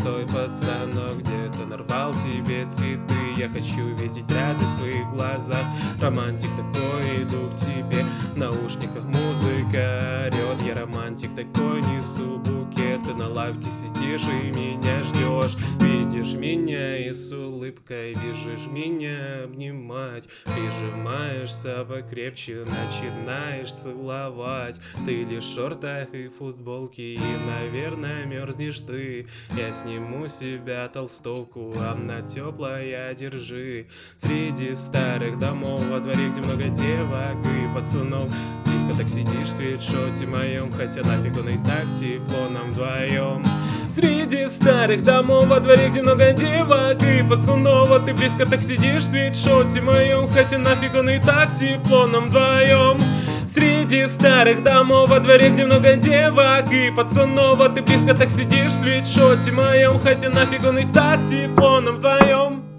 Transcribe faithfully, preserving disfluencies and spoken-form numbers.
простой пацан, но где-то нарвал тебе цветы. Я хочу видеть радость в твоих глазах. Романтик такой, иду к тебе. В наушниках музыка орет. Я романтик такой, несу букет. Ты на лавке сидишь и меня ждешь. Видишь меня и с улыбкой вяжешь меня обнимать. Прижимаешься покрепче, начинаешь целовать. Ты лишь в шортах и футболке, и, наверное, мерзнешь ты. Я сниму с себя толстовку, она теплая, держи. Среди старых домов во дворе, где много девок и пацанов, близко так сидишь в свитшоте моем, хотя нафиг он и так тепло нам вдвоем. Среди старых домов во дворе, где много девок и пацанов, а ты близко так сидишь в свитшоте моем, хотя нафиг он и так тепло нам вдвоем. Среди старых домов во дворе, где много девок и пацанов, а ты близко так сидишь в свитшоте моем, хотя нафиг он и так тепло нам вдвоем.